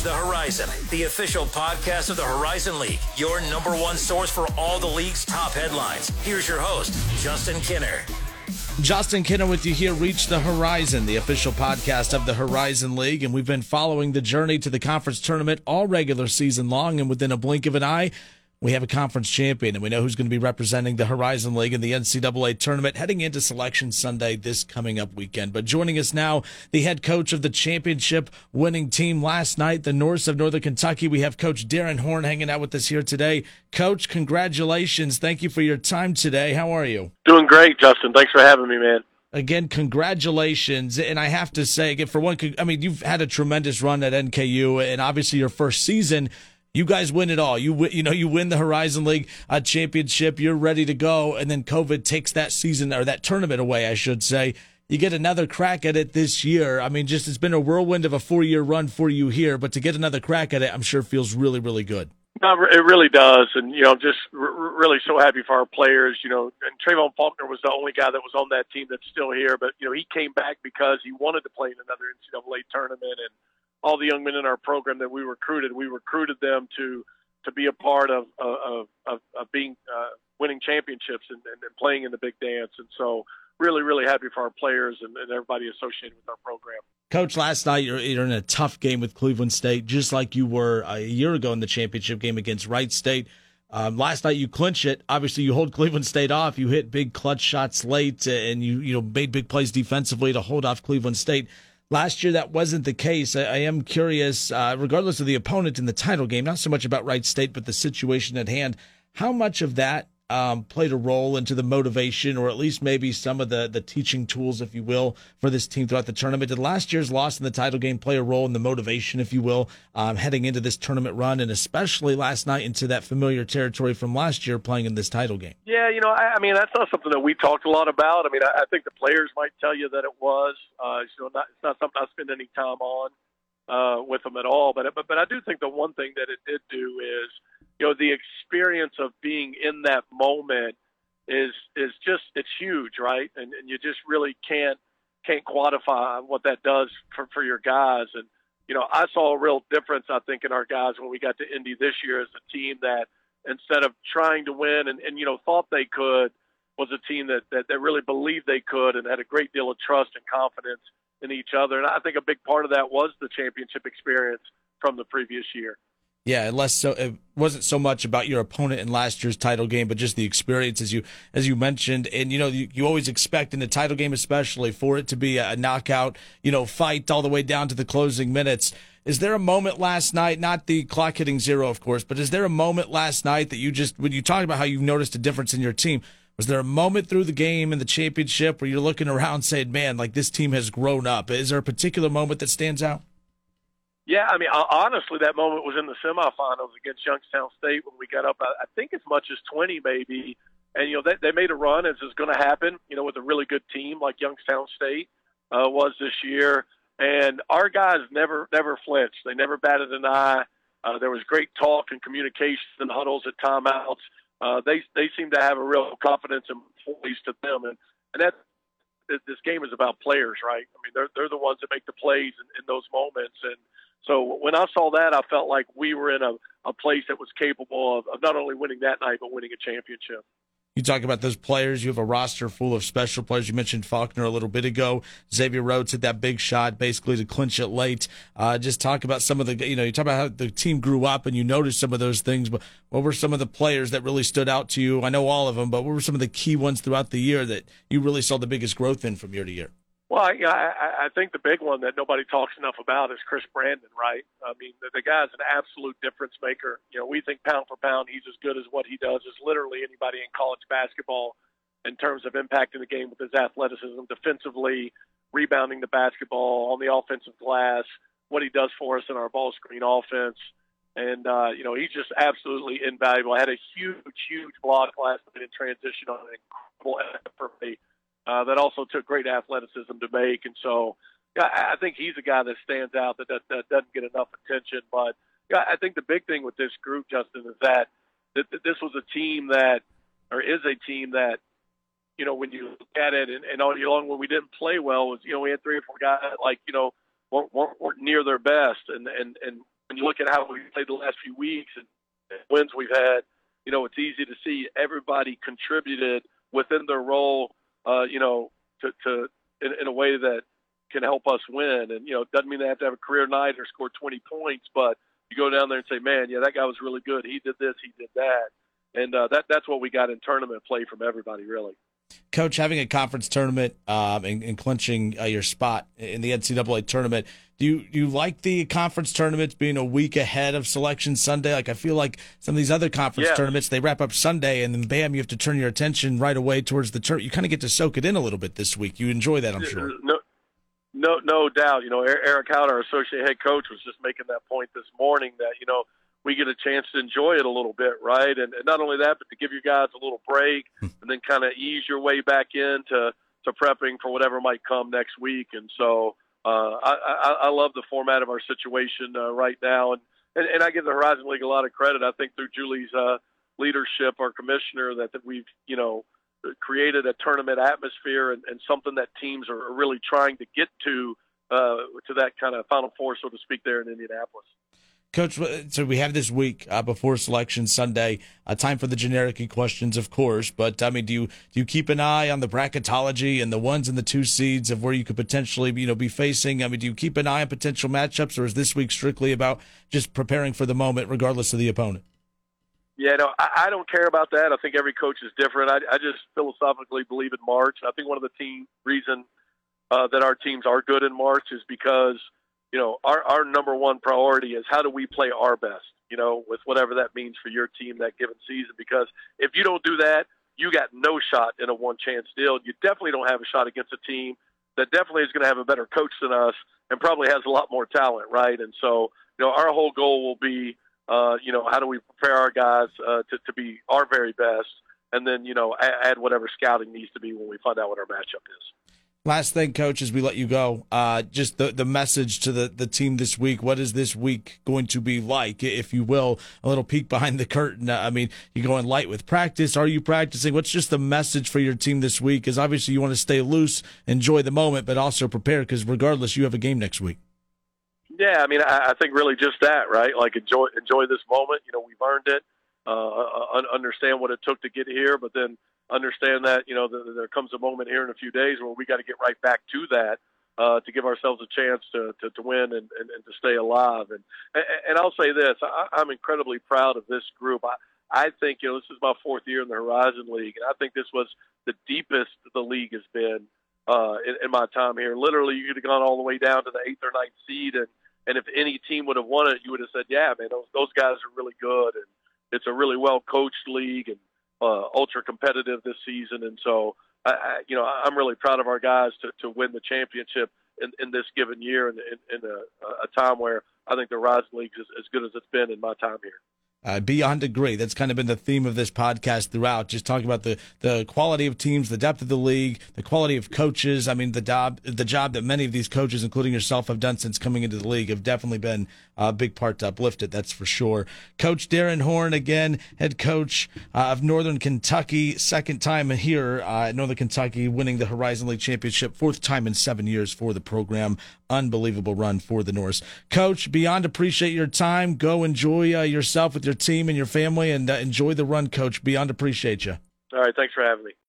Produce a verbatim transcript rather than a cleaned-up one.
the Horizon, the official podcast of the Horizon League, your number one source for all the league's top headlines. Here's your host, Justin Kinner. Justin Kinner with you here, Reach the Horizon, the official podcast of the Horizon League, and we've been following the journey to the conference tournament all regular season long, and within a blink of an eye, we have a conference champion, and we know who's going to be representing the Horizon League in the N C double A tournament heading into Selection Sunday this coming up weekend. But joining us now, the head coach of the championship winning team last night, the Norse of Northern Kentucky. We have Coach Darren Horn hanging out with us here today. Coach, congratulations. Thank you for your time today. How are you? Doing great, Justin. Thanks for having me, man. Again, congratulations. And I have to say, again, for one, I mean, you've had a tremendous run at N K U, and obviously your first season, you guys win it all. You win, you know, you win the Horizon League uh, championship. You're ready to go, and then COVID takes that season or that tournament away, I should say. You get another crack at it this year. I mean, just it's been a whirlwind of a four-year run for you here, but to get another crack at it, I'm sure feels really, really good. No, it really does, and you know, I'm just r- really so happy for our players. You know, and Trayvon Faulkner was the only guy that was on that team that's still here, but you know, he came back because he wanted to play in another N C double A tournament, and all the young men in our program that we recruited, we recruited them to to be a part of of, of, of being uh, winning championships and, and, and playing in the big dance. And so really, really happy for our players and, and everybody associated with our program. Coach, last night you're, you're in a tough game with Cleveland State, just like you were a year ago in the championship game against Wright State. Um, last night you clinch it. Obviously, you hold Cleveland State off. You hit big clutch shots late, and you you know made big plays defensively to hold off Cleveland State. Last year, that wasn't the case. I, I am curious, uh, regardless of the opponent in the title game, not so much about Wright State, but the situation at hand, how much of that um, played a role into the motivation, or at least maybe some of the, the teaching tools, if you will, for this team throughout the tournament? Did last year's loss in the title game play a role in the motivation, if you will, um, heading into this tournament run, and especially last night into that familiar territory from last year playing in this title game? Yeah, you know, I, I mean, that's not something that we talked a lot about. I mean, I, I think the players might tell you that it was. Uh, so not, it's not something I spend any time on uh, with them at all. But, but but I do think the one thing that it did do is, you know, the experience of being in that moment is is just, it's huge, right? And, and you just really can't can't quantify what that does for, for your guys. And, you know, I saw a real difference, I think, in our guys when we got to Indy this year as a team that instead of trying to win and, and you know, thought they could, was a team that, that, that really believed they could and had a great deal of trust and confidence in each other. And I think a big part of that was the championship experience from the previous year. Yeah, less so. It wasn't so much about your opponent in last year's title game, but just the experience, as you as you mentioned. And you know, you, you always expect in a title game, especially, for it to be a knockout, you know, fight all the way down to the closing minutes. Is there a moment last night, not the clock hitting zero, of course, but is there a moment last night that you just, when you talk about how you've noticed a difference in your team, was there a moment through the game in the championship where you're looking around saying, man, like this team has grown up? Is there a particular moment that stands out? Yeah, I mean, honestly, that moment was in the semifinals against Youngstown State when we got up, I think, as much as twenty maybe. And, you know, they, they made a run, as is going to happen, you know, with a really good team like Youngstown State uh, was this year. And our guys never never flinched. They never batted an eye. Uh, there was great talk and communication in the huddles at timeouts. Uh, they they seem to have a real confidence and poise to them. And, and that this game is about players, right? I mean, they're, they're the ones that make the plays in, in those moments. And so when I saw that, I felt like we were in a, a place that was capable of, of not only winning that night, but winning a championship. You talk about those players. You have a roster full of special players. You mentioned Faulkner a little bit ago. Xavier Rhodes hit that big shot basically to clinch it late. Uh, just talk about some of the, you know, you talk about how the team grew up and you noticed some of those things, but what were some of the players that really stood out to you? I know all of them, but what were some of the key ones throughout the year that you really saw the biggest growth in from year to year? Well, I, I, I think the big one that nobody talks enough about is Chris Brandon, right? I mean, the, the guy's an absolute difference maker. You know, we think pound for pound, he's as good as what he does as literally anybody in college basketball in terms of impacting the game with his athleticism, defensively, rebounding the basketball on the offensive glass, what he does for us in our ball screen offense. And, uh, you know, he's just absolutely invaluable. I had a huge, huge block last night in transition on an incredible effort for me. Uh, that also took great athleticism to make. And so yeah, I think he's a guy that stands out that, that, that doesn't get enough attention. But yeah, I think the big thing with this group, Justin, is that, that, that this was a team that, or is a team that, you know, when you look at it and, and all year long when we didn't play well was, you know, we had three or four guys that, like, you know, weren't, weren't, weren't near their best. And, and, and when you look at how we played the last few weeks and wins we've had, you know, it's easy to see everybody contributed within their role, uh, you know, to, to in, in a way that can help us win. And, you know, it doesn't mean they have to have a career night or score twenty points, but you go down there and say, man, yeah, that guy was really good. He did this, he did that. And uh, that that's what we got in tournament play from everybody, really. Coach, having a conference tournament um, and, and clinching uh, your spot in the N C double A tournament, do you, do you like the conference tournaments being a week ahead of Selection Sunday? Like, I feel like some of these other conference yeah. tournaments, they wrap up Sunday, and then, bam, you have to turn your attention right away towards the tournament. You kind of get to soak it in a little bit this week. You enjoy that, I'm sure. No, no, no doubt. You know, Eric Howard, our associate head coach, was just making that point this morning that, you know, we get a chance to enjoy it a little bit, right? And, and not only that, but to give you guys a little break and then kind of ease your way back into to prepping for whatever might come next week. And so uh, I, I, I love the format of our situation uh, right now. And, and, and I give the Horizon League a lot of credit. I think through Julie's uh, leadership, our commissioner, that, that we've, you know, created a tournament atmosphere and, and something that teams are really trying to get to, uh, to that kind of Final Four, so to speak, there in Indianapolis. Coach, so we have this week uh, before Selection Sunday, uh, time for the generic questions, of course. But I mean, do you do you keep an eye on the bracketology and the ones and the two seeds of where you could potentially, you know, be facing? I mean, do you keep an eye on potential matchups, or is this week strictly about just preparing for the moment, regardless of the opponent? Yeah, no, I, I don't care about that. I think every coach is different. I, I just philosophically believe in March. I think one of the team reason uh, that our teams are good in March is because, you know, our, our number one priority is how do we play our best, you know, with whatever that means for your team that given season. Because if you don't do that, you got no shot in a one-chance deal. You definitely don't have a shot against a team that definitely is going to have a better coach than us and probably has a lot more talent, right? And so, you know, our whole goal will be, uh, you know, how do we prepare our guys uh, to, to be our very best, and then, you know, add, add whatever scouting needs to be when we find out what our matchup is. Last thing, Coach, as we let you go, uh, just the, the message to the, the team this week. What is this week going to be like, if you will? A little peek behind the curtain. I mean, you're going light with practice. Are you practicing? What's just the message for your team this week? Because obviously you want to stay loose, enjoy the moment, but also prepare, because regardless, you have a game next week. Yeah, I mean, I, I think really just that, right? Like, enjoy enjoy this moment. You know, we've earned it. Uh, understand what it took to get here, but then understand that, you know, the, there comes a moment here in a few days where we got to get right back to that uh, to give ourselves a chance to, to, to win and, and, and to stay alive. And, and, and I'll say this, I, I'm incredibly proud of this group. I, I think, you know, this is my fourth year in the Horizon League, and I think this was the deepest the league has been uh, in, in my time here. Literally, you could have gone all the way down to the eighth or ninth seed, and, and if any team would have won it, you would have said, yeah, man, those, those guys are really good, and it's a really well-coached league and uh, ultra-competitive this season. And so, I, I, you know, I'm really proud of our guys to, to win the championship in, in this given year and in, in, in a, a time where I think the Horizon League is as good as it's been in my time here. Uh, beyond degree. That's kind of been the theme of this podcast throughout, just talking about the, the quality of teams, the depth of the league, the quality of coaches. I mean, the job the job that many of these coaches, including yourself, have done since coming into the league have definitely been a big part to uplift it, that's for sure. Coach Darren Horn, again, head coach uh, of Northern Kentucky, second time here uh, at Northern Kentucky, winning the Horizon League championship, fourth time in seven years for the program. Unbelievable run for the Norse. Coach, beyond appreciate your time. Go enjoy uh, yourself with your team and your family, and uh, enjoy the run, Coach. Beyond appreciate you. All right, thanks for having me.